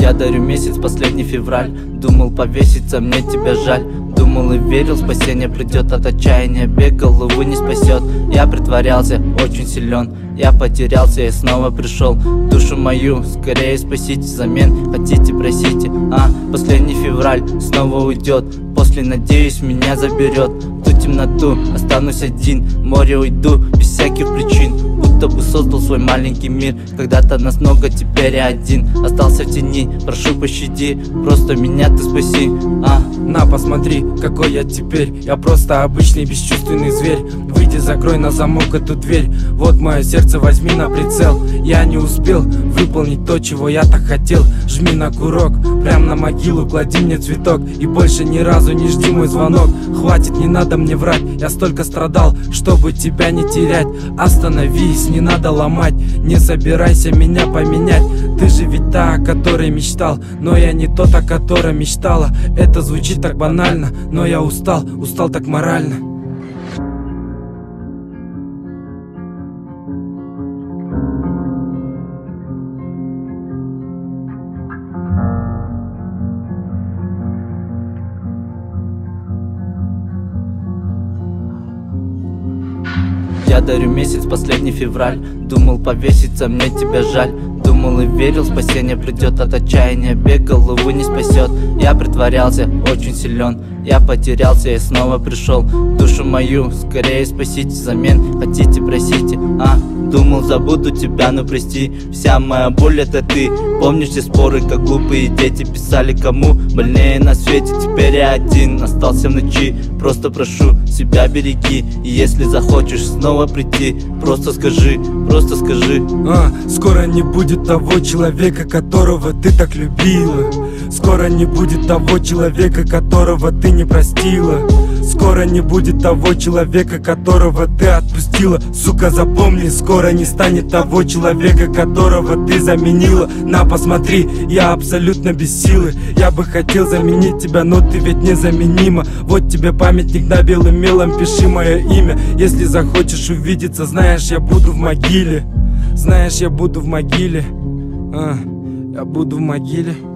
Я дарю месяц, последний февраль. Думал повеситься, мне тебя жаль. Думал и верил, спасение придет от отчаяния. Бегал, увы, не спасет. Я притворялся, очень силен. Я потерялся и снова пришел. Душу мою скорее спасите, взамен хотите, просите. Последний февраль снова уйдет. После, надеюсь, меня заберет ту темноту, останусь один. В море уйду без всяких причин, будто бы создал свой маленький мир. Когда-то нас много, теперь я один. Остался в тени, прошу пощади, просто меня ты спаси. На, посмотри, какой я теперь. Я просто обычный бесчувственный зверь. Выйди, закрой на замок эту дверь. Вот мое сердце, возьми на прицел. Я не успел выполнить то, чего я так хотел. Жми на курок, прям на могилу клади мне цветок. И больше ни разу не жди мой звонок. Хватит, не надо мне врать. Я столько страдал, чтобы тебя не терять. Остановись, не надо ломать. Не собирайся меня поменять. Ты же ведь та, о которой мечтал. Но я не тот, о котором мечтала. Это звучит так банально, но я устал так морально. Я дарю месяц, последний февраль. Думал повеситься, мне тебя жаль. Думал и верил, спасение придет от отчаяния. Бегал, увы, не спасет. Я притворялся, очень силен. Я потерялся и снова пришел. Душу мою скорее спасите, взамен хотите, просите. Думал, забуду тебя, но прости. Вся моя боль это ты. Помнишь те споры, как глупые дети писали, кому больнее на свете. Теперь я один, остался в ночи. Просто прошу, себя береги. И если захочешь снова прийти, просто скажи, просто скажи. Скоро не будет того человека, которого ты так любила. Скоро не будет того человека, которого ты не простила. Скоро не будет того человека, которого ты отпустила. Сука, запомни, скоро не станет того человека, которого ты заменила. На, посмотри, я абсолютно без силы. Я бы хотел заменить тебя, но ты ведь незаменима. Вот тебе памятник на белым мелом, пиши мое имя. Если захочешь увидеться, знаешь, я буду в могиле. Знаешь, я буду в могиле. Я буду в могиле.